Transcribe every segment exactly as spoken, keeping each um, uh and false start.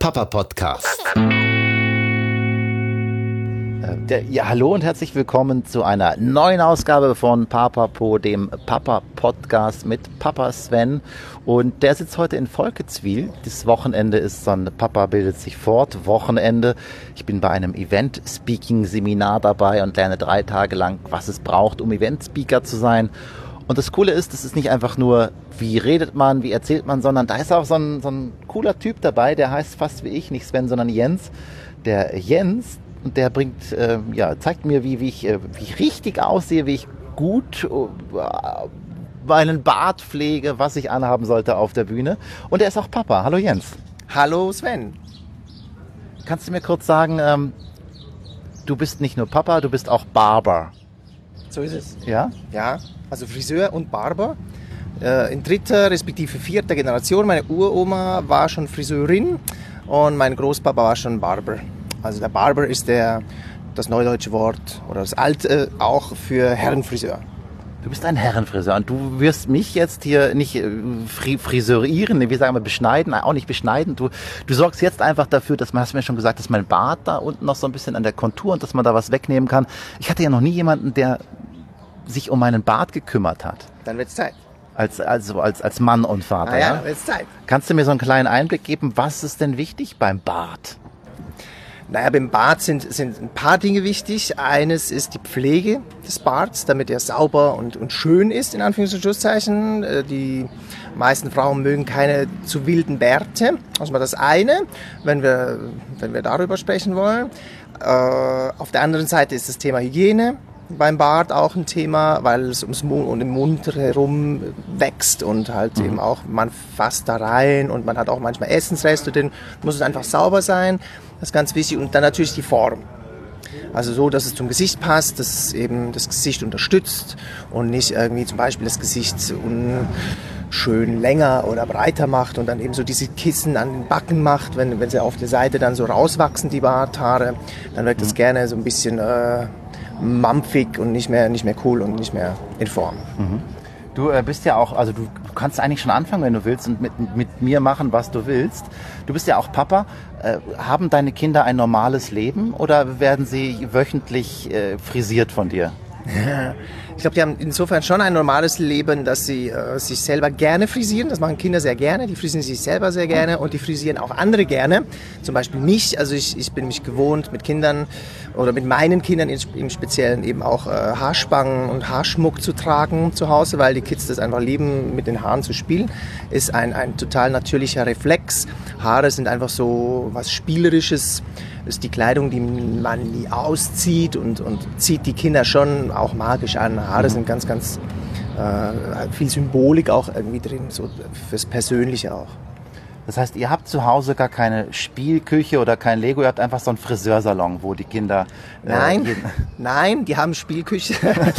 Papa-Podcast. Der, ja, hallo und herzlich willkommen zu einer neuen Ausgabe von Papapo, dem Papa-Podcast mit Papa Sven. Und der sitzt heute in Volketswil. Das Wochenende ist so ein Papa bildet sich fort Wochenende. Ich bin bei einem Event-Speaking-Seminar dabei und lerne drei Tage lang, was es braucht, um Event-Speaker zu sein. Und das Coole ist, es ist nicht einfach nur, wie redet man, wie erzählt man, sondern da ist auch so ein, so ein cooler Typ dabei, der heißt fast wie ich, nicht Sven, sondern Jens. Der Jens, und der bringt, äh, ja, zeigt mir, wie, wie, ich, äh, wie ich richtig aussehe, wie ich gut äh, meinen Bart pflege, was ich anhaben sollte auf der Bühne. Und er ist auch Papa. Hallo Jens. Hallo Sven. Kannst du mir kurz sagen, ähm, du bist nicht nur Papa, du bist auch Barber. So ist es. Ja? Ja, also Friseur und Barber. Äh, in dritter respektive vierter Generation. Meine Uroma war schon Friseurin und mein Großpapa war schon Barber. Also der Barber ist der, das neudeutsche Wort oder das alte auch für Herrenfriseur. Du bist ein Herrenfriseur und du wirst mich jetzt hier nicht friseurieren, wie sagen wir, beschneiden, auch nicht beschneiden. Du, du sorgst jetzt einfach dafür, dass man, hast du mir schon gesagt, dass mein Bart da unten noch so ein bisschen an der Kontur und dass man da was wegnehmen kann. Ich hatte ja noch nie jemanden, der sich um meinen Bart gekümmert hat. Dann wird's Zeit. Als, also als, als Mann und Vater. Ah ja, ja? dann wird's Zeit. Kannst du mir so einen kleinen Einblick geben, was ist denn wichtig beim Bart? Naja, beim Bart sind, sind ein paar Dinge wichtig. Eines ist die Pflege des Barts, damit er sauber und, und schön ist, in Anführungs- und Schlusszeichen. Die meisten Frauen mögen keine zu wilden Bärte. Also mal das eine, wenn wir, wenn wir darüber sprechen wollen. Äh, auf der anderen Seite ist das Thema Hygiene beim Bart auch ein Thema, weil es ums Mund und im Mund herum wächst und halt mhm. eben auch, man fasst da rein und man hat auch manchmal Essensreste, dann muss es einfach sauber sein, das ist ganz wichtig. Und dann natürlich die Form. Also so, dass es zum Gesicht passt, dass es eben das Gesicht unterstützt und nicht irgendwie zum Beispiel das Gesicht unschön länger oder breiter macht und dann eben so diese Kissen an den Backen macht, wenn, wenn sie auf der Seite dann so rauswachsen, die Barthaare, dann wirkt das mhm. gerne so ein bisschen äh, mampfig und nicht mehr, nicht mehr cool und nicht mehr in Form. Mhm. Du äh, bist ja auch, also du, du kannst eigentlich schon anfangen, wenn du willst und mit, mit mir machen, was du willst. Du bist ja auch Papa. Äh, haben deine Kinder ein normales Leben oder werden sie wöchentlich äh, frisiert von dir? Ich glaube, die haben insofern schon ein normales Leben, dass sie äh, sich selber gerne frisieren. Das machen Kinder sehr gerne. Die frisieren sich selber sehr gerne und die frisieren auch andere gerne. Zum Beispiel mich. Also ich, ich bin mich gewohnt, mit Kindern oder mit meinen Kindern im Speziellen eben auch äh, Haarspangen und Haarschmuck zu tragen zu Hause, weil die Kids das einfach lieben, mit den Haaren zu spielen. Ist ein, ein total natürlicher Reflex. Haare sind einfach so was Spielerisches. Das ist die Kleidung, die man nie auszieht und, und zieht die Kinder schon auch magisch an. Haare mhm. sind ganz, ganz äh, viel Symbolik auch irgendwie drin, so fürs Persönliche auch. Das heißt, ihr habt zu Hause gar keine Spielküche oder kein Lego, ihr habt einfach so einen Friseursalon, wo die Kinder... Äh, nein, nein, die haben Spielküche.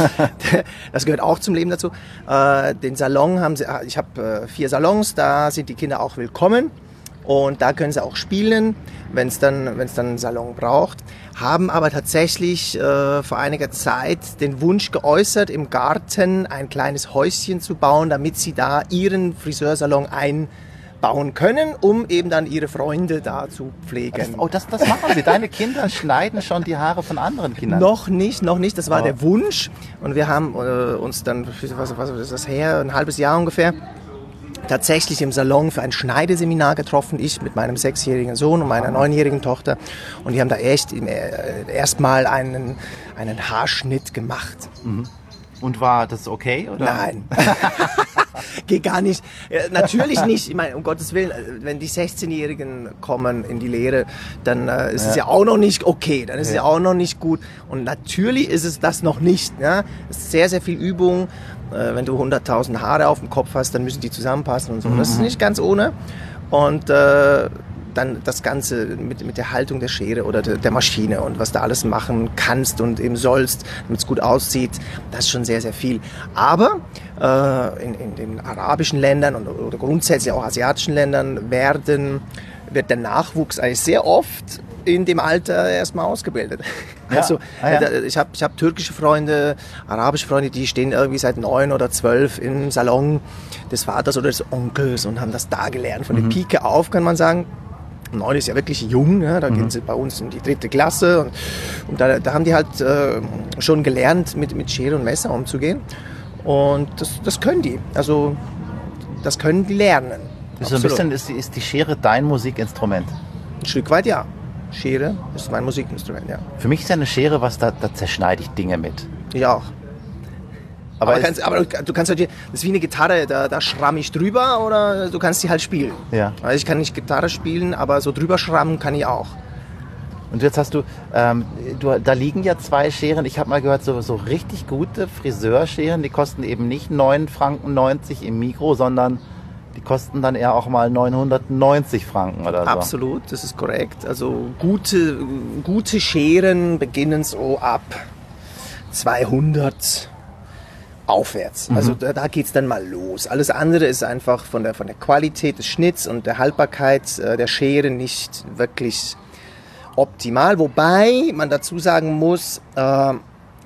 Das gehört auch zum Leben dazu. Äh, den Salon haben sie, ich habe äh, vier Salons, da sind die Kinder auch willkommen. Und da können sie auch spielen, wenn es dann, wenn es dann einen Salon braucht. Haben aber tatsächlich äh, vor einiger Zeit den Wunsch geäußert, im Garten ein kleines Häuschen zu bauen, damit sie da ihren Friseursalon einbauen können, um eben dann ihre Freunde da zu pflegen. Das, oh, das, das machen sie. Deine Kinder schneiden schon die Haare von anderen Kindern. Noch nicht, noch nicht. Das war oh. der Wunsch. Und wir haben äh, uns dann, was, was ist das her, ein halbes Jahr ungefähr, tatsächlich im Salon für ein Schneideseminar getroffen, ich mit meinem sechsjährigen Sohn und meiner neunjährigen Tochter. Und die haben da echt erstmal einen, einen Haarschnitt gemacht. Mhm. Und war das okay? Oder? Nein. Geht gar nicht. Ja, natürlich nicht. Ich meine, um Gottes Willen, wenn die sechzehnjährigen kommen in die Lehre, dann äh, ist ja. es ja auch noch nicht okay. Dann ist ja. es ja auch noch nicht gut. Und natürlich ist es das noch nicht. Ja? Es ist sehr, sehr viel Übung. Äh, wenn du hunderttausend Haare auf dem Kopf hast, dann müssen die zusammenpassen und so. Mhm. Das ist nicht ganz ohne. Und äh, dann das Ganze mit, mit der Haltung der Schere oder der, der Maschine und was du alles machen kannst und eben sollst, damit es gut aussieht, das ist schon sehr, sehr viel. Aber äh, in, in den arabischen Ländern und, oder grundsätzlich auch asiatischen Ländern werden, wird der Nachwuchs eigentlich sehr oft in dem Alter erstmal ausgebildet. Ja. Also ah, ja. ich habe ich hab türkische Freunde, arabische Freunde, die stehen irgendwie seit neun oder zwölf im Salon des Vaters oder des Onkels und haben das da gelernt. Von mhm. der Pike auf, kann man sagen. Neun ist ja wirklich jung, ja, da mhm. gehen sie bei uns in die dritte Klasse und, und da, da haben die halt äh, schon gelernt, mit, mit Schere und Messer umzugehen und das, das können die, also das können die lernen. So ein bisschen ist die, ist die Schere dein Musikinstrument? Ein Stück weit ja, Schere ist mein Musikinstrument, ja. Für mich ist ja eine Schere, was da, da zerschneide ich Dinge mit. Ich auch. Aber, aber, kannst, aber du kannst halt, das ist wie eine Gitarre, da, da schramm ich drüber oder du kannst sie halt spielen. Ja. Also ich kann nicht Gitarre spielen, aber so drüber schrammen kann ich auch. Und jetzt hast du, ähm, du, da liegen ja zwei Scheren. Ich habe mal gehört, so, so richtig gute Friseurscheren, die kosten eben nicht neun Franken neunzig im Mikro, sondern die kosten dann eher auch mal neunhundertneunzig Franken oder so. Absolut, das ist korrekt. Also gute, gute Scheren beginnen so ab zweihundert aufwärts. Mhm. Also da, da geht es dann mal los. Alles andere ist einfach von der, von der Qualität des Schnitts und der Haltbarkeit äh, der Schere nicht wirklich optimal. Wobei man dazu sagen muss, äh,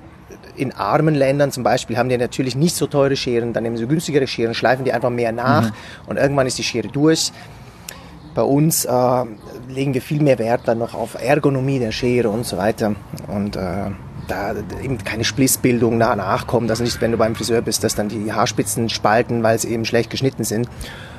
in armen Ländern zum Beispiel haben die natürlich nicht so teure Scheren, dann nehmen sie günstigere Scheren, schleifen die einfach mehr nach mhm. und irgendwann ist die Schere durch. Bei uns äh, legen wir viel mehr Wert dann noch auf Ergonomie der Schere und so weiter und äh, da eben keine Splissbildung nachkommt, also nicht, wenn du beim Friseur bist, dass dann die Haarspitzen spalten, weil sie eben schlecht geschnitten sind.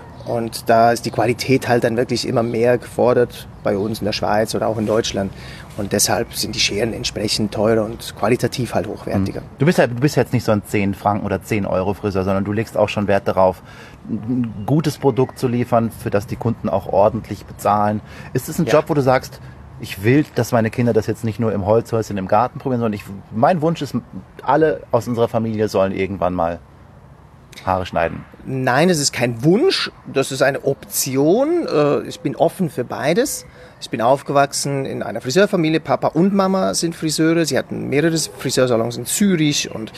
Und da ist die Qualität halt dann wirklich immer mehr gefordert bei uns in der Schweiz oder auch in Deutschland. Und deshalb sind die Scheren entsprechend teurer und qualitativ halt hochwertiger. Du bist ja, du bist jetzt nicht so ein zehn Franken oder zehn Euro Friseur, sondern du legst auch schon Wert darauf, ein gutes Produkt zu liefern, für das die Kunden auch ordentlich bezahlen. Ist es ein ja. Job, wo du sagst, ich will, dass meine Kinder das jetzt nicht nur im Holzhäuschen im Garten probieren, sondern ich, mein Wunsch ist, alle aus unserer Familie sollen irgendwann mal Haare schneiden? Nein, das ist kein Wunsch, das ist eine Option. Ich bin offen für beides. Ich bin aufgewachsen in einer Friseurfamilie. Papa und Mama sind Friseure. Sie hatten mehrere Friseursalons in Zürich und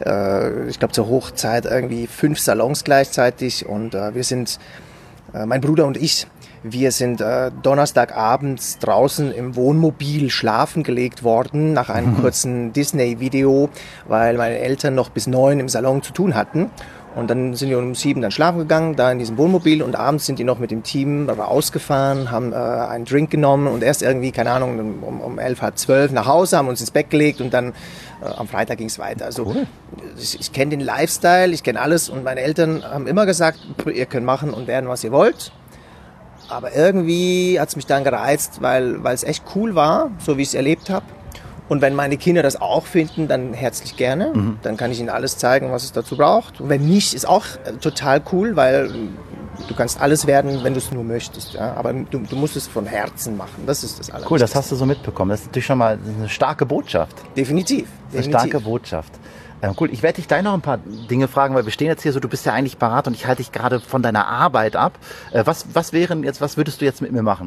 äh, ich glaube zur Hochzeit irgendwie fünf Salons gleichzeitig. Und äh, wir sind, äh, mein Bruder und ich, wir sind äh, Donnerstagabends draußen im Wohnmobil schlafen gelegt worden nach einem kurzen Disney-Video, weil meine Eltern noch bis neun im Salon zu tun hatten. Und dann sind wir um sieben dann schlafen gegangen, da in diesem Wohnmobil. Und abends sind die noch mit dem Team rausgefahren, haben äh, einen Drink genommen und erst irgendwie, keine Ahnung, um, um elf, halb zwölf nach Hause, haben uns ins Bett gelegt und dann äh, am Freitag ging es weiter. Also cool. ich, ich kenne den Lifestyle, ich kenne alles und meine Eltern haben immer gesagt, ihr könnt machen und werden, was ihr wollt. Aber irgendwie hat es mich dann gereizt, weil weil es echt cool war, so wie ich es erlebt habe. Und wenn meine Kinder das auch finden, dann herzlich gerne. Mhm. Dann kann ich ihnen alles zeigen, was es dazu braucht. Und wenn nicht, ist auch total cool, weil du kannst alles werden, wenn du es nur möchtest. Ja? Aber du, du musst es von Herzen machen. Das ist das Allerwichtigste. Cool, das hast du so mitbekommen. Das ist natürlich schon mal eine starke Botschaft. Definitiv. Definitiv. Eine starke Botschaft. Ähm, cool, ich werde dich gleich noch ein paar Dinge fragen, weil wir stehen jetzt hier so, du bist ja eigentlich parat und ich halte dich gerade von deiner Arbeit ab. Äh, was, was wären jetzt, was würdest du jetzt mit mir machen?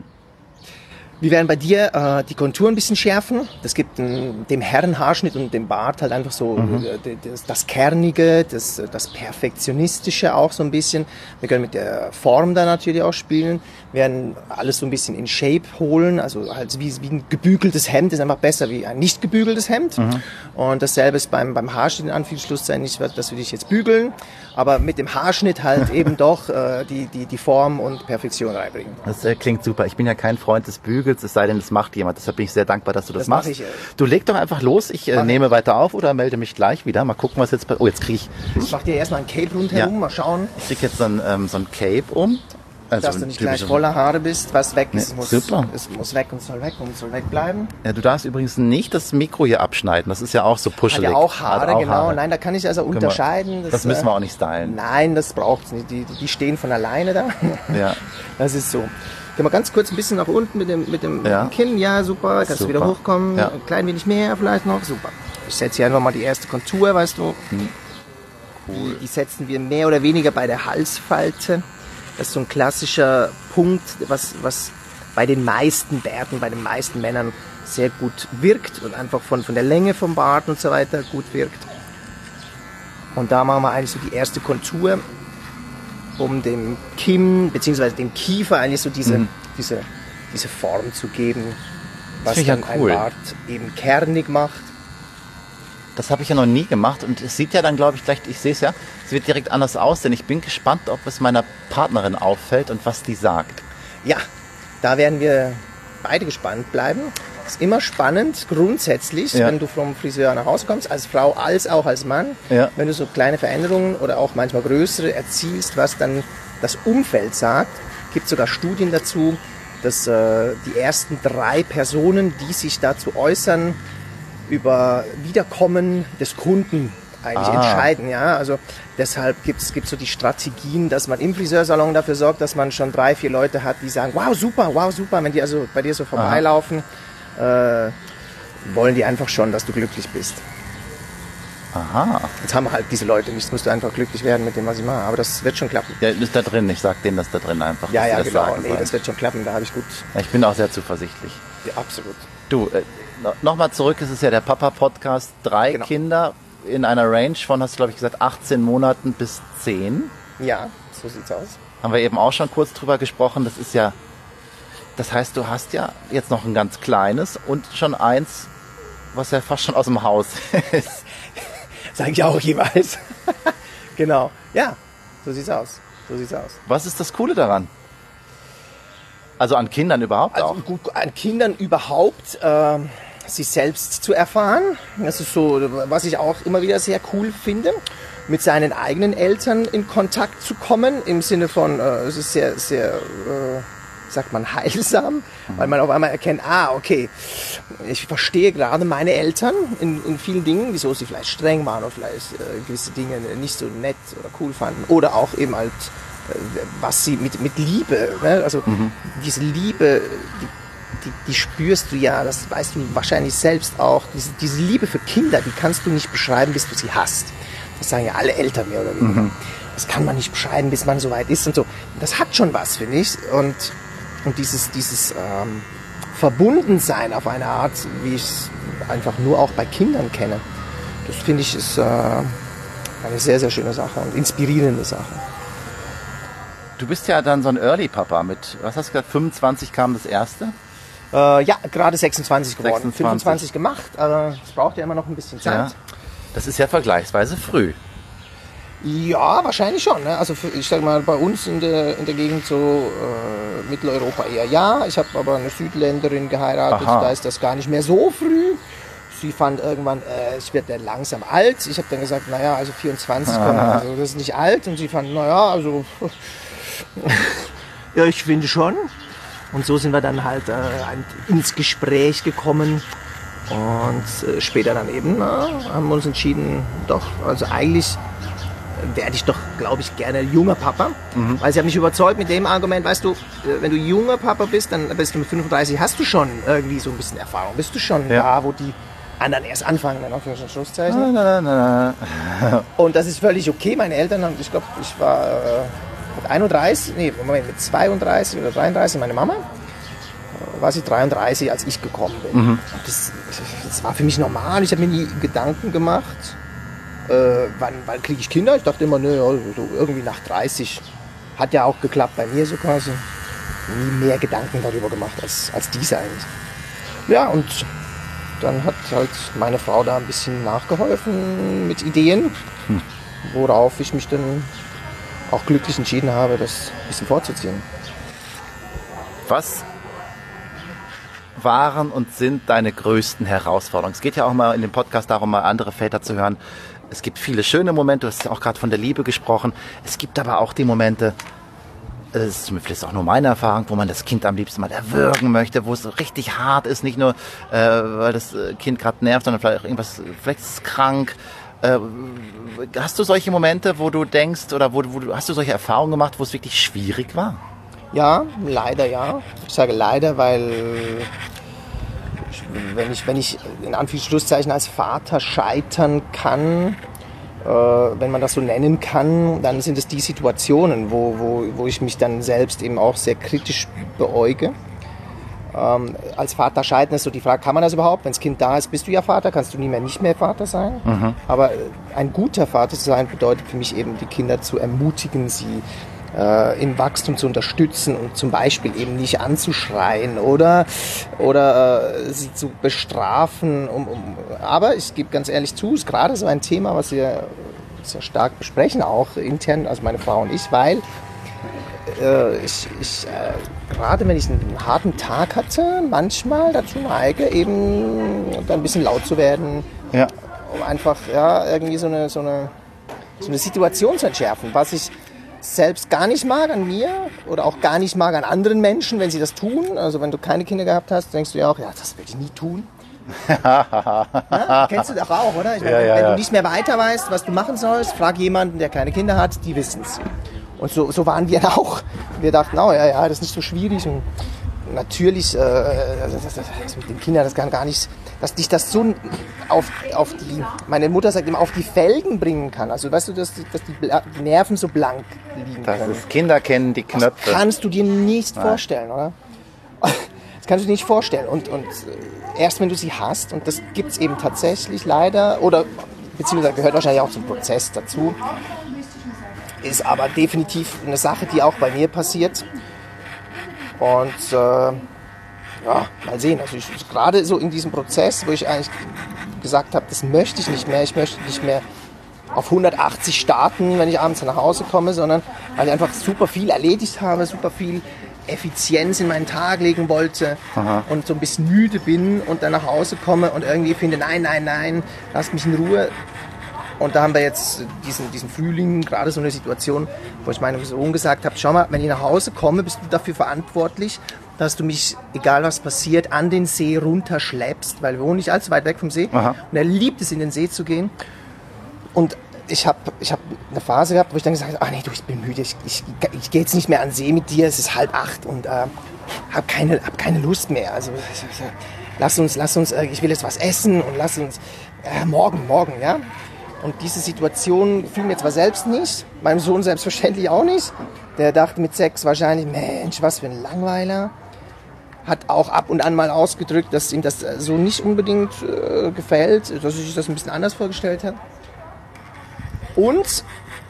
Wir werden bei dir äh, die Kontur ein bisschen schärfen. Das gibt ein, dem Herrenhaarschnitt und dem Bart halt einfach so mhm. äh, das, das Kernige, das, das Perfektionistische auch so ein bisschen. Wir können mit der Form da natürlich auch spielen. Wir werden alles so ein bisschen in Shape holen. Also halt wie, wie ein gebügeltes Hemd ist einfach besser wie ein nicht gebügeltes Hemd. Mhm. Und dasselbe ist beim, beim Haarschnitt in Anführungsschlusszeichen nicht, dass wir dich jetzt bügeln, aber mit dem Haarschnitt halt eben doch äh, die, die, die Form und Perfektion reinbringen. Das äh, klingt super. Ich bin ja kein Freund des Bügels, es sei denn, das macht jemand. Deshalb bin ich sehr dankbar, dass du das, das machst. Mach ich, äh, du leg doch einfach los. Ich äh, nehme weiter auf oder melde mich gleich wieder. Mal gucken, was jetzt bei... Oh, jetzt kriege ich... Ich mach dir erstmal ein Cape rundherum, ja. Mal schauen. Ich krieg jetzt so ein, ähm, so ein Cape um. Also dass du nicht gleich voller Haare bist, was weg ist, nee, muss, super. Es muss weg und soll weg und soll wegbleiben. Ja, du darfst übrigens nicht das Mikro hier abschneiden, das ist ja auch so puschelig. Hat ja auch Haare, auch genau. Haare. Nein, da kann ich also Können unterscheiden. Das, das müssen wir auch nicht stylen. Nein, das braucht's nicht. Die, die stehen von alleine da. Ja. Das ist so. Gehen wir ganz kurz ein bisschen nach unten mit dem, mit dem ja. Kinn. Ja, super. Kannst super. du wieder hochkommen. Ja. Ein klein wenig mehr vielleicht noch. Super. Ich setze hier einfach mal die erste Kontur, weißt du. Hm. Cool. Die, die setzen wir mehr oder weniger bei der Halsfalte. Das ist so ein klassischer Punkt, was, was bei den meisten Bärten, bei den meisten Männern sehr gut wirkt und einfach von, von der Länge vom Bart und so weiter gut wirkt. Und da machen wir eigentlich so die erste Kontur, um dem Kinn bzw. dem Kiefer eigentlich so diese, mhm. diese, diese Form zu geben, was dann ja cool. ein Bart eben kernig macht. Das habe ich ja noch nie gemacht und es sieht ja dann, glaube ich, gleich, ich sehe es ja, es wird direkt anders aussehen. Ich bin gespannt, ob es meiner Partnerin auffällt und was die sagt. Ja, da werden wir beide gespannt bleiben. Ist immer spannend, grundsätzlich, ja. wenn du vom Friseur nach Hause kommst, als Frau als auch als Mann, ja. wenn du so kleine Veränderungen oder auch manchmal größere erzielst, was dann das Umfeld sagt. Gibt sogar Studien dazu, dass äh, die ersten drei Personen, die sich dazu äußern, über Wiederkommen des Kunden eigentlich ah. entscheiden. Ja? Also deshalb gibt es so die Strategien, dass man im Friseursalon dafür sorgt, dass man schon drei, vier Leute hat, die sagen, wow, super, wow, super. Wenn die also bei dir so vorbeilaufen, äh, wollen die einfach schon, dass du glücklich bist. Aha. Jetzt haben wir halt diese Leute nicht, musst du einfach glücklich werden mit dem, was ich mache. Aber das wird schon klappen. Ja, ist da drin. Ich sag denen das da drin einfach. Ja, ja, das genau. sagen Nee, sollen. das wird schon klappen, da habe ich gut. Ich bin auch sehr zuversichtlich. Ja, absolut. Du, äh, nochmal zurück, es ist ja der Papa-Podcast. Drei Genau. Kinder in einer Range von, hast du glaube ich gesagt, achtzehn Monaten bis zehn. Ja, so sieht's aus. Haben wir eben auch schon kurz drüber gesprochen. Das ist ja, das heißt, du hast ja jetzt noch ein ganz kleines und schon eins, was ja fast schon aus dem Haus ist. Sag ich auch jeweils. Genau. Ja, so sieht's aus. So sieht's aus. Was ist das Coole daran? Also an Kindern überhaupt Also auch? gut, an Kindern überhaupt, äh, sich selbst zu erfahren. Das ist so, was ich auch immer wieder sehr cool finde, mit seinen eigenen Eltern in Kontakt zu kommen, im Sinne von, äh, es ist sehr, sehr, äh, sagt man, heilsam, mhm. weil man auf einmal erkennt, ah, okay, ich verstehe gerade meine Eltern in, in vielen Dingen, wieso sie vielleicht streng waren oder vielleicht äh, gewisse Dinge nicht so nett oder cool fanden oder auch eben halt, äh, was sie mit, mit Liebe, ne? Also mhm. diese Liebe, die, Die, die spürst du ja, das weißt du wahrscheinlich selbst auch. Diese, diese Liebe für Kinder, die kannst du nicht beschreiben, bis du sie hast. Das sagen ja alle Eltern mehr oder weniger. Mhm. Das kann man nicht beschreiben, bis man so weit ist und so. Das hat schon was, finde ich. Und, und dieses, dieses ähm, Verbundensein auf eine Art, wie ich es einfach nur auch bei Kindern kenne, das finde ich ist äh, eine sehr, sehr schöne Sache und inspirierende Sache. Du bist ja dann so ein Early-Papa mit, was hast du gesagt, fünfundzwanzig kam das erste? Äh, ja, gerade sechsundzwanzig geworden. sechsundzwanzig. fünfundzwanzig gemacht, aber es braucht ja immer noch ein bisschen Zeit. Ja, das ist ja vergleichsweise früh. Ja, wahrscheinlich schon. Ne? Also für, ich sag mal, bei uns in der, in der Gegend so äh, Mitteleuropa eher ja. Ich habe aber eine Südländerin geheiratet, Aha. da ist das gar nicht mehr so früh. Sie fand irgendwann, äh, ich werde langsam alt. Ich habe dann gesagt, naja, also vierundzwanzig, komm, also das ist nicht alt. Und sie fand, naja, also ja, ich finde schon. Und so sind wir dann halt äh, ins Gespräch gekommen und äh, später dann eben na, haben wir uns entschieden, doch, also eigentlich werde ich doch, glaube ich, gerne junger Papa, mhm. weil sie hat mich überzeugt mit dem Argument, weißt du, äh, wenn du junger Papa bist, dann bist du mit fünfunddreißig, hast du schon irgendwie so ein bisschen Erfahrung, bist du schon ja. da, wo die anderen erst anfangen, dann auf ein Schlusszeichen. Na, na, na, na. Und das ist völlig okay, meine Eltern haben, ich glaube, ich war... Äh, mit einunddreißig, nee, Moment, mit zweiunddreißig oder dreiunddreißig, meine Mama, war sie dreiunddreißig, als ich gekommen bin. Mhm. Das, das war für mich normal, ich habe mir nie Gedanken gemacht, äh, wann, wann kriege ich Kinder? Ich dachte immer, ne, so irgendwie nach dreißig. Hat ja auch geklappt bei mir so quasi. Nie mehr Gedanken darüber gemacht als, als diese eigentlich. Ja, und dann hat halt meine Frau da ein bisschen nachgeholfen mit Ideen, hm. worauf ich mich dann auch glücklich entschieden habe, das ein bisschen vorzuziehen. Was waren und sind deine größten Herausforderungen? Es geht ja auch mal in dem Podcast darum, mal andere Väter zu hören. Es gibt viele schöne Momente, du hast ja auch gerade von der Liebe gesprochen. Es gibt aber auch die Momente, das ist zumindest auch nur meine Erfahrung, wo man das Kind am liebsten mal erwürgen möchte, wo es richtig hart ist, nicht nur, äh, weil das Kind gerade nervt, sondern vielleicht auch irgendwas, vielleicht ist es krank. Äh, hast du solche Momente, wo du denkst, oder wo, wo du, hast du solche Erfahrungen gemacht, wo es wirklich schwierig war? Ja, leider ja. Ich sage leider, weil wenn ich, wenn ich in Anführungszeichen als Vater scheitern kann, äh, wenn man das so nennen kann, dann sind es die Situationen, wo, wo, wo ich mich dann selbst eben auch sehr kritisch beäuge. Ähm, als Vater scheitern ist so die Frage, kann man das überhaupt? Wenn das Kind da ist, bist du ja Vater, kannst du nie mehr nicht mehr Vater sein. Mhm. Aber ein guter Vater zu sein bedeutet für mich eben, die Kinder zu ermutigen, sie äh, im Wachstum zu unterstützen und zum Beispiel eben nicht anzuschreien oder, oder äh, sie zu bestrafen. Um, um. Aber ich gebe ganz ehrlich zu, ist gerade so ein Thema, was wir sehr stark besprechen, auch intern, also meine Frau und ich, weil äh, ich, ich äh, gerade wenn ich einen harten Tag hatte, manchmal dazu neige, eben dann ein bisschen laut zu werden, Ja. um einfach ja, irgendwie so eine, so, eine, so eine Situation zu entschärfen, was ich selbst gar nicht mag an mir oder auch gar nicht mag an anderen Menschen, wenn sie das tun. Also wenn du keine Kinder gehabt hast, denkst du ja auch, ja, das werde ich nie tun. Ja, kennst du doch auch, oder? Ich meine, Ja, ja, wenn ja. du nicht mehr weiter weißt, was du machen sollst, frag jemanden, der keine Kinder hat, die wissen es. Und so, so waren wir auch. Wir dachten, oh ja, ja, das ist nicht so schwierig. Und natürlich, äh, das, das, das mit den Kindern, das kann gar nicht, dass dich das so auf, auf die, meine Mutter sagt immer, auf die Felgen bringen kann. Also weißt du, dass, dass die, die Nerven so blank liegen Das können. ist Kinder kennen die Knöpfe. Das kannst du dir nicht Nein. vorstellen, oder? Das kannst du dir nicht vorstellen. Und, und erst wenn du sie hast, und das gibt es eben tatsächlich leider, oder beziehungsweise gehört wahrscheinlich auch zum Prozess dazu, ist aber definitiv eine Sache, die auch bei mir passiert. Und äh, ja, mal sehen. Also ich, gerade so in diesem Prozess, wo ich eigentlich gesagt habe, das möchte ich nicht mehr. Ich möchte nicht mehr auf hundertachtzig starten, wenn ich abends nach Hause komme, sondern weil ich einfach super viel erledigt habe, super viel Effizienz in meinen Tag legen wollte. Aha. Und so ein bisschen müde bin und dann nach Hause komme und irgendwie finde, nein, nein, nein, lass mich in Ruhe. Und da haben wir jetzt diesen, diesen Frühling gerade so eine Situation, wo ich meinem Sohn gesagt habe, schau mal, wenn ich nach Hause komme, bist du dafür verantwortlich, dass du mich, egal was passiert, an den See runterschleppst, weil wir wohnen nicht allzu weit weg vom See. Aha. Und er liebt es, in den See zu gehen. Und ich habe ich hab eine Phase gehabt, wo ich dann gesagt habe, ach nee, du, ich bin müde, ich, ich, ich gehe jetzt nicht mehr an den See mit dir, es ist halb acht und äh, habe keine, hab keine Lust mehr. Also lass uns, lass uns, äh, ich will jetzt was essen und lass uns, äh, morgen, morgen, ja. Und diese Situation fiel mir zwar selbst nicht, meinem Sohn selbstverständlich auch nicht. Der dachte mit sechs wahrscheinlich, Mensch, was für ein Langweiler. Hat auch ab und an mal ausgedrückt, dass ihm das so nicht unbedingt äh, gefällt, dass er sich das ein bisschen anders vorgestellt hat. Und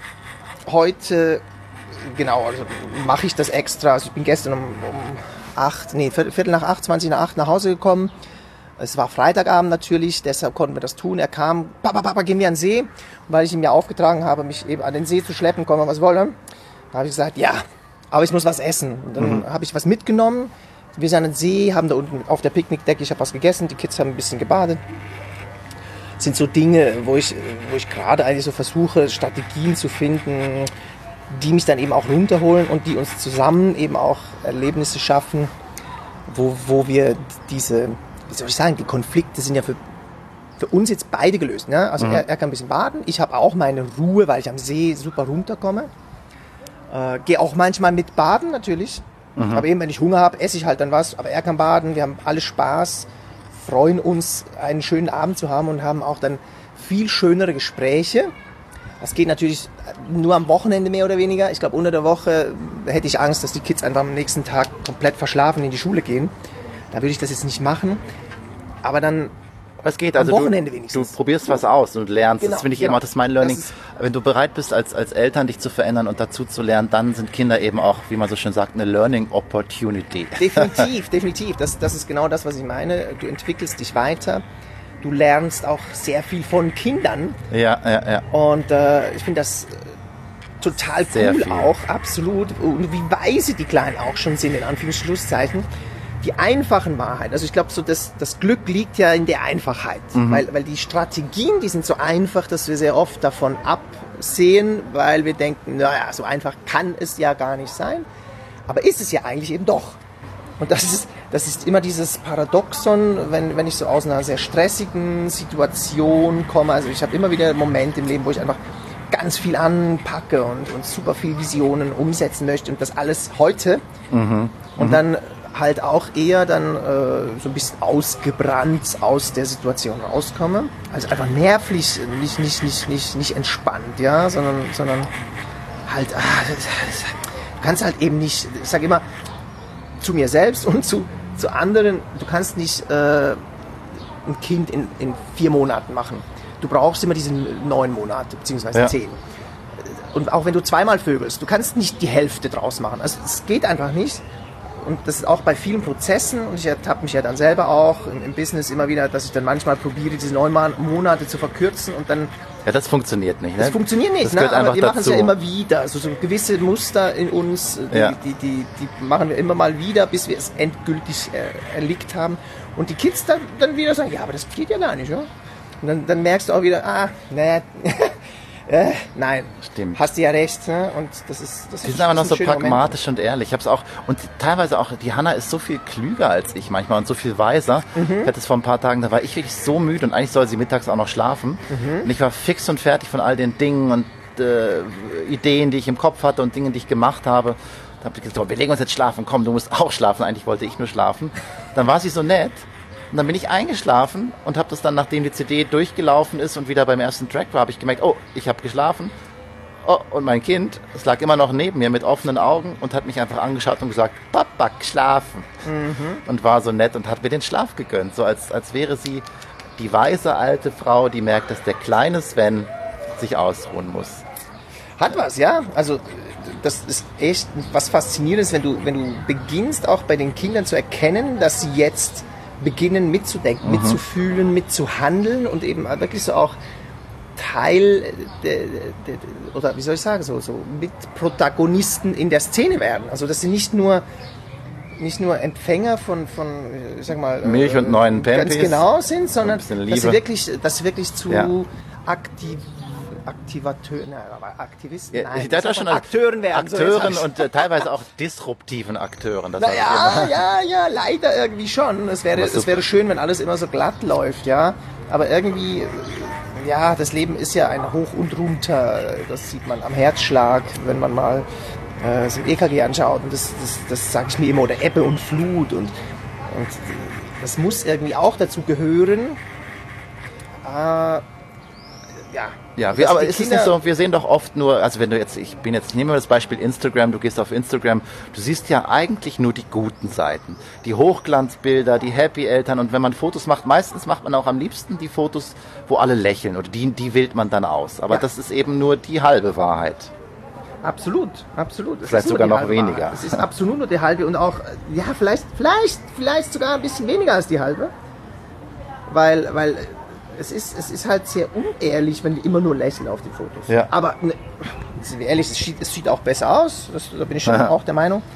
heute, genau, also mache ich das extra. Also ich bin gestern um, um acht, nee, Viertel nach acht, zwanzig nach acht nach Hause gekommen. Es war Freitagabend natürlich, deshalb konnten wir das tun. Er kam, Papa, Papa, gehen wir an den See. Und weil ich ihm ja aufgetragen habe, mich eben an den See zu schleppen, kommen wir was wollen, da habe ich gesagt, ja, aber ich muss was essen. Und dann mhm. habe ich was mitgenommen. Wir sind an den See, haben da unten auf der Picknickdecke, ich habe was gegessen, die Kids haben ein bisschen gebadet. Das sind so Dinge, wo ich, wo ich gerade eigentlich so versuche, Strategien zu finden, die mich dann eben auch runterholen und die uns zusammen eben auch Erlebnisse schaffen, wo, wo wir diese, wie soll ich sagen, die Konflikte sind ja für, für uns jetzt beide gelöst. Ne? Also mhm. er, er kann ein bisschen baden, ich habe auch meine Ruhe, weil ich am See super runterkomme. Äh, Gehe auch manchmal mit baden natürlich, mhm. aber eben wenn ich Hunger habe, esse ich halt dann was, aber er kann baden, wir haben alle Spaß, freuen uns, einen schönen Abend zu haben und haben auch dann viel schönere Gespräche. Das geht natürlich nur am Wochenende mehr oder weniger. Ich glaube, unter der Woche hätte ich Angst, dass die Kids einfach am nächsten Tag komplett verschlafen in die Schule gehen. Da würde ich das jetzt nicht machen. Aber dann es geht, also am Wochenende du, wenigstens. Du probierst was aus und lernst. Genau, das finde ich genau. immer, das ist mein Learning. Das ist, wenn du bereit bist, als, als Eltern dich zu verändern und dazu zu lernen, dann sind Kinder eben auch, wie man so schön sagt, eine Learning Opportunity. Definitiv, definitiv. Das, das ist genau das, was ich meine. Du entwickelst dich weiter. Du lernst auch sehr viel von Kindern. Ja, ja, ja. Und äh, ich finde das total sehr cool viel. Auch, absolut. Und wie weise die Kleinen auch schon sind, in Anführungszeichen. Die einfachen Wahrheiten. Also ich glaube, so das, das Glück liegt ja in der Einfachheit. Mhm. Weil, weil die Strategien, die sind so einfach, dass wir sehr oft davon absehen, weil wir denken, naja, so einfach kann es ja gar nicht sein. Aber ist es ja eigentlich eben doch. Und das ist, das ist immer dieses Paradoxon, wenn, wenn ich so aus einer sehr stressigen Situation komme. Also ich habe immer wieder Momente im Leben, wo ich einfach ganz viel anpacke und, und super viel Visionen umsetzen möchte und das alles heute. Mhm. Und mhm. dann halt auch eher dann äh, so ein bisschen ausgebrannt aus der Situation rauskomme. Also einfach nervlich, nicht, nicht, nicht, nicht, nicht entspannt, ja, sondern, sondern halt, ah, das, das, du kannst halt eben nicht, ich sage immer, zu mir selbst und zu, zu anderen, du kannst nicht äh, ein Kind in, in vier Monaten machen. Du brauchst immer diese neun Monate, beziehungsweise ja. zehn. Und auch wenn du zweimal vögelst, du kannst nicht die Hälfte draus machen. Also es geht einfach nicht. und das ist auch bei vielen Prozessen, und ich ertappe mich ja dann selber auch im, im Business immer wieder, dass ich dann manchmal probiere, diese neun Monate zu verkürzen und dann... Ja, das funktioniert nicht. Ne? Das funktioniert nicht, das ne? Aber wir machen es ja dazu. immer wieder. Also so gewisse Muster in uns, die, ja. die, die, die machen wir immer mal wieder, bis wir es endgültig äh, erlickt haben. Und die Kids dann, dann wieder sagen, ja, aber das geht ja gar nicht, ja? Und dann, dann merkst du auch wieder, ah, naja, äh, nein, stimmt. Hast du ja recht. Ne? Und das ist, das die ist sind aber noch so pragmatisch Moment. Und ehrlich. Ich hab's auch, und teilweise auch, die Hanna ist so viel klüger als ich manchmal und so viel weiser. Mhm. Ich hatte es vor ein paar Tagen, da war ich wirklich so müde und eigentlich soll sie mittags auch noch schlafen. Mhm. Und ich war fix und fertig von all den Dingen und äh, Ideen, die ich im Kopf hatte und Dingen, die ich gemacht habe. Da habe ich gesagt, wir legen uns jetzt schlafen, komm, du musst auch schlafen. Eigentlich wollte ich nur schlafen. Dann war sie so nett. Und dann bin ich eingeschlafen und habe das dann, nachdem die C D durchgelaufen ist und wieder beim ersten Track war, habe ich gemerkt, oh, ich habe geschlafen. Oh, und mein Kind, es lag immer noch neben mir mit offenen Augen und hat mich einfach angeschaut und gesagt, Papa, geschlafen. Mhm. Und war so nett und hat mir den Schlaf gegönnt. So als, als wäre sie die weise alte Frau, die merkt, dass der kleine Sven sich ausruhen muss. Hat was, ja. Also das ist echt was Faszinierendes, wenn du, wenn du beginnst, auch bei den Kindern zu erkennen, dass sie jetzt beginnen mitzudenken, mhm. mitzufühlen, mitzuhandeln und eben wirklich so auch Teil de, de, de, oder wie soll ich sagen, so, so Mitprotagonisten in der Szene werden. Also dass sie nicht nur nicht nur Empfänger von, von ich sag mal, Milch und neuen Pampers ganz genau sind, sondern dass sie wirklich, dass sie wirklich zu ja. aktiv Aktivateur, nein, aber Aktivisten, ja, nein, das schon Akteuren werden. Akteuren so und äh, teilweise auch disruptiven Akteuren. Das naja, ja, ja, leider irgendwie schon. Es wäre, es wäre schön, wenn alles immer so glatt läuft, ja. Aber irgendwie, ja, das Leben ist ja ein Hoch und Runter. Das sieht man am Herzschlag, wenn man mal äh, so ein E K G anschaut. Und das, das, das sage ich mir immer, oder Ebbe und Flut. Und, und das muss irgendwie auch dazu gehören. Äh, Ja, ja wir, aber ist es nicht so, wir sehen doch oft nur, also wenn du jetzt, ich bin jetzt, nehmen wir das Beispiel Instagram, du gehst auf Instagram, du siehst ja eigentlich nur die guten Seiten, die Hochglanzbilder, die Happy-Eltern und wenn man Fotos macht, meistens macht man auch am liebsten die Fotos, wo alle lächeln oder die, die wählt man dann aus, aber ja. das ist eben nur die halbe Wahrheit. Absolut, absolut. Es vielleicht sogar noch weniger. Es ist absolut nur die halbe und auch, ja, vielleicht, vielleicht, vielleicht sogar ein bisschen weniger als die halbe, weil, weil, Es ist, es ist halt sehr unehrlich, wenn wir immer nur lächeln auf die Fotos. Ja. Aber ne, sind wir ehrlich, es sieht, es sieht auch besser aus, das, da bin ich schon Aha. auch der Meinung.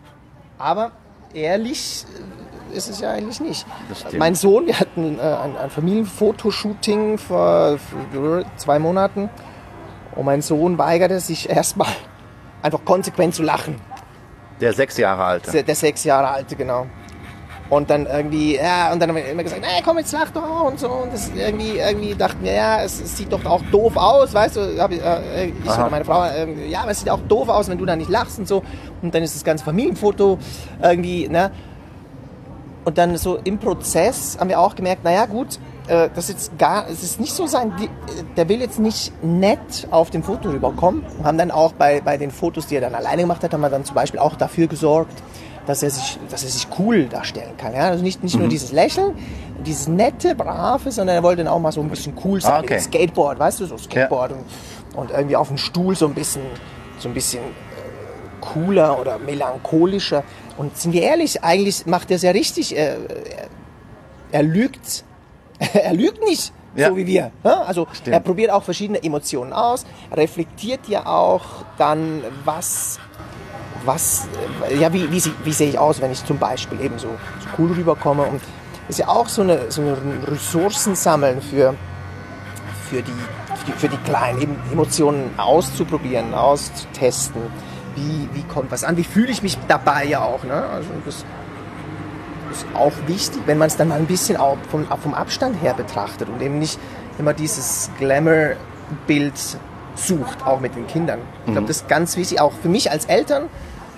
Aber ehrlich ist es ja eigentlich nicht. Mein Sohn, wir hatten äh, ein, ein Familienfotoshooting vor, vor zwei Monaten und mein Sohn weigerte sich erstmal einfach konsequent zu lachen. Der sechs Jahre alte. Der, der sechs Jahre alte, genau. Und dann irgendwie, ja, und dann haben wir immer gesagt, nee, komm, jetzt lach doch auch und so. Und das irgendwie, irgendwie dachten wir, ja, es, es sieht doch auch doof aus, weißt du, hab ich, äh, ich oder meine Frau, äh, ja, aber es sieht auch doof aus, wenn du da nicht lachst und so. Und dann ist das ganze Familienfoto irgendwie, ne. Und dann so im Prozess haben wir auch gemerkt, naja, gut, äh, das ist jetzt gar, es ist nicht so sein, die, der will jetzt nicht nett auf dem Foto rüberkommen. Und haben dann auch bei, bei den Fotos, die er dann alleine gemacht hat, haben wir dann zum Beispiel auch dafür gesorgt, dass er sich, dass er sich cool darstellen kann. Ja? Also nicht, nicht mhm. nur dieses Lächeln, dieses nette, brave, sondern er wollte dann auch mal so ein bisschen cool sein. Ah, okay. Skateboard, weißt du, so Skateboard ja. und, und irgendwie auf dem Stuhl so ein bisschen, so ein bisschen äh, cooler oder melancholischer. Und sind wir ehrlich, eigentlich macht er es ja richtig. Er, er, er lügt, er lügt nicht. Ja. So wie wir. Ja? Also Stimmt. Er probiert auch verschiedene Emotionen aus, reflektiert ja auch dann, was was, ja, wie, wie, wie sehe ich aus, wenn ich zum Beispiel eben so, so cool rüberkomme. Und das ist ja auch so eine, so eine Ressourcen sammeln für, für, die, für, die, für die Kleinen, eben Emotionen auszuprobieren, auszutesten. Wie, wie kommt was an? Wie fühle ich mich dabei ja auch? Ne? Also das ist auch wichtig, wenn man es dann mal ein bisschen auch vom, vom Abstand her betrachtet und eben nicht immer dieses Glamour-Bild sucht, auch mit den Kindern. Ich glaube, das ist ganz wichtig, auch für mich als Elternteil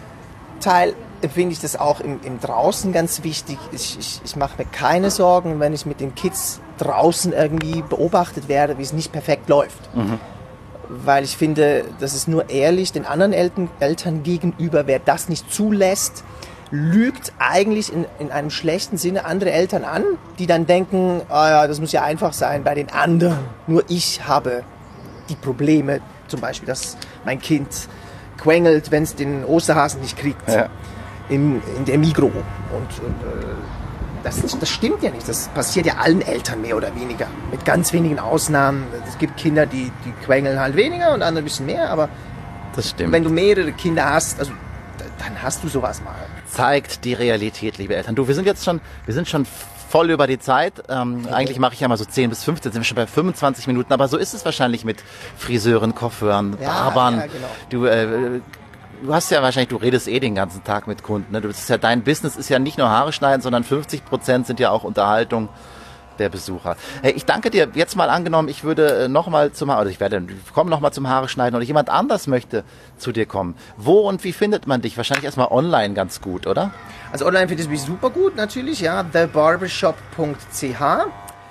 finde ich das auch im, im Draußen ganz wichtig. Ich, ich, ich mache mir keine Sorgen, wenn ich mit den Kids draußen irgendwie beobachtet werde, wie es nicht perfekt läuft. Mhm. Weil ich finde, das ist nur ehrlich den anderen Eltern, Eltern gegenüber. Wer das nicht zulässt, lügt eigentlich in, in einem schlechten Sinne andere Eltern an, die dann denken, oh ja, das muss ja einfach sein bei den anderen. Nur ich habe die Probleme, zum Beispiel, dass mein Kind quengelt, wenn es den Osterhasen nicht kriegt. Ja. im, in der Migro. Und äh, das, das stimmt ja nicht. Das passiert ja allen Eltern mehr oder weniger. Mit ganz wenigen Ausnahmen. Es gibt Kinder, die, die quengeln halt weniger und andere ein bisschen mehr. Aber das stimmt. Wenn du mehrere Kinder hast, also dann hast du sowas mal. Zeigt die Realität, liebe Eltern. Du, wir sind jetzt schon, wir sind schon voll über die Zeit. Ähm, okay. Eigentlich mache ich ja mal so zehn bis fünfzehn, sind wir schon bei fünfundzwanzig Minuten. Aber so ist es wahrscheinlich mit Friseuren, Coiffeuren, ja, Barbern. Ja, genau. Du, äh, du hast ja wahrscheinlich, du redest eh den ganzen Tag mit Kunden. Ne? Du, das ist ja, dein Business ist ja nicht nur Haare schneiden, sondern fünfzig Prozent sind ja auch Unterhaltung der Besucher. Hey, ich danke dir. Jetzt mal angenommen, ich würde nochmal zum Haare, oder ich werde, komme nochmal zum Haare schneiden oder jemand anders möchte zu dir kommen. Wo und wie findet man dich? Wahrscheinlich erstmal online ganz gut, oder? Also online findest du mich super gut, natürlich, ja. the barbershop punkt c h.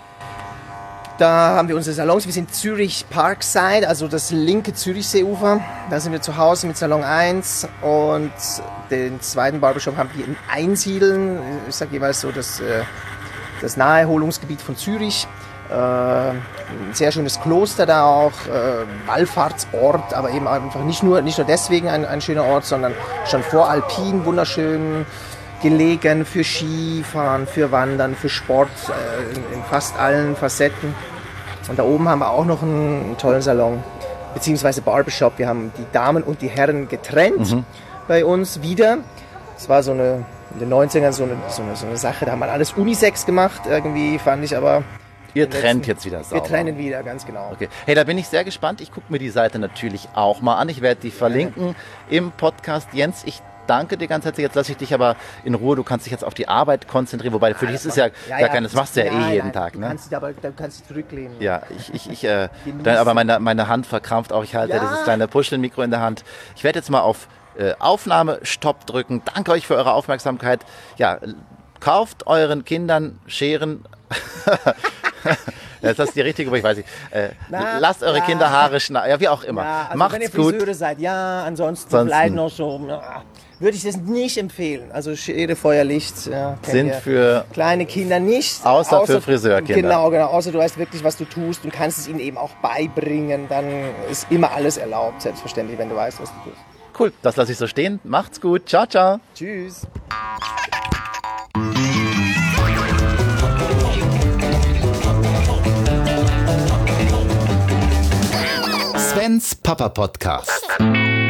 Da haben wir unsere Salons. Wir sind Zürich Parkside, also das linke Zürichseeufer. Da sind wir zu Hause mit Salon eins und den zweiten Barbershop haben wir in Einsiedeln. Ich sage jeweils so, dass das Naherholungsgebiet von Zürich. Äh, ein sehr schönes Kloster da auch, äh, Wallfahrtsort, aber eben einfach nicht nur, nicht nur deswegen ein, ein schöner Ort, sondern schon voralpin, wunderschön gelegen für Skifahren, für Wandern, für Sport, äh, in, in fast allen Facetten. Und da oben haben wir auch noch einen, einen tollen Salon, beziehungsweise Barbershop. Wir haben die Damen und die Herren getrennt mhm. bei uns wieder. Es war so eine, in den neunzigern so eine, so, eine, so eine Sache, da haben wir alles Unisex gemacht, irgendwie fand ich aber... Ihr trennt jetzt wieder sauber. Wir trennen wieder, ganz genau. Okay. Hey, da bin ich sehr gespannt. Ich gucke mir die Seite natürlich auch mal an. Ich werde die verlinken ja. im Podcast. Jens, ich danke dir ganz herzlich. Jetzt lasse ich dich aber in Ruhe. Du kannst dich jetzt auf die Arbeit konzentrieren. Wobei für ja, dich ist es ja, ja gar ja, kein, das machst du ja, ja eh jeden ja, Tag. Du ne? kannst dich aber dann kannst du zurücklehnen. Ja, ich, ich, ich äh, dann, aber meine, meine Hand verkrampft auch. Ich halte ja. dieses kleine Puschelmikro in der Hand. Ich werde jetzt mal auf äh, Aufnahme Stopp drücken. Danke euch für eure Aufmerksamkeit. Ja, kauft euren Kindern Scheren. Ist das die richtige, ich weiß nicht. Äh, Na, lasst eure ja. Kinder Haare schneiden, ja, wie auch immer. Ja, also macht's wenn ihr Friseure gut. seid, ja, ansonsten, ansonsten vielleicht noch so, ja, würde ich das nicht empfehlen. Also Schere, Feuer, Licht. Ja, sind für kleine Kinder nicht. Außer, außer für Friseurkinder. Genau, genau. Außer du weißt wirklich, was du tust und kannst es ihnen eben auch beibringen. Dann ist immer alles erlaubt, selbstverständlich, wenn du weißt, was du tust. Cool, das lasse ich so stehen. Macht's gut. Ciao, ciao. Tschüss. Svens Papa Podcast.